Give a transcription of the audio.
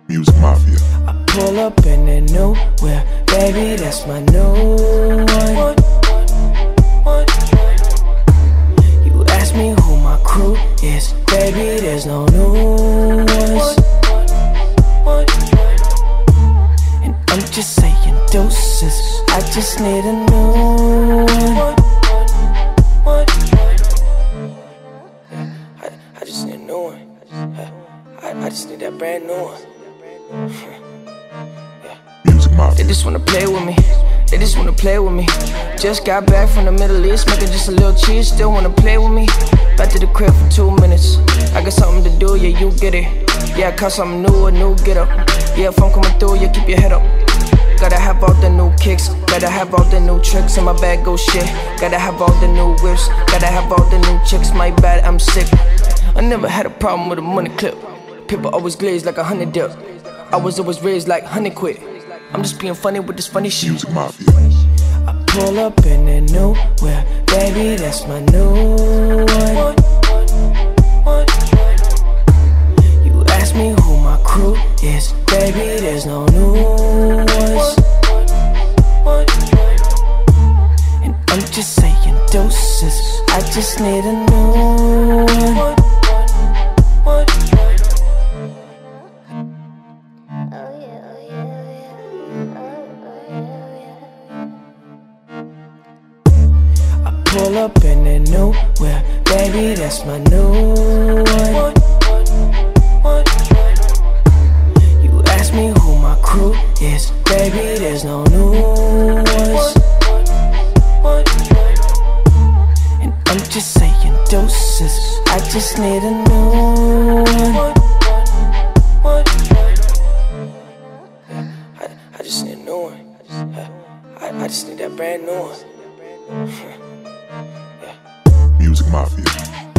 Music Mafia. I pull up in the nowhere, baby, that's my new one. You ask me who my crew is, baby, there's no new ones. And I'm just saying doses, I just need a new one. I just need a new one. I just need that brand new one. Music Mafia. They just wanna play with me. They just wanna play with me. Just got back from the Middle East, making just a little cheese. Still wanna play with me. Back to the crib for 2 minutes. I got something to do, yeah, you get it. Yeah, I caught something new, a new get up. Yeah, if I'm coming through, yeah, keep your head up. Gotta have all the new kicks, gotta have all the new tricks. In my bag go shit, gotta have all the new whips. Gotta have all the new chicks, my bad, I'm sick. I never had a problem with a money clip. People always glaze like 100 dip. I was always raised like 100 quid. I'm just being funny with this funny shit. Music Mafia. I pull up in the nowhere, baby, that's my new one. You ask me who my crew is, baby, there's no new ones. And I'm just saying doses, I just need a new one. Pull up in the nowhere, baby, that's my new one. You ask me who my crew is, baby, there's no new ones. And I'm just saying doses, I just need a new one. I just need a new one. I just need that brand new one. Music Mafia.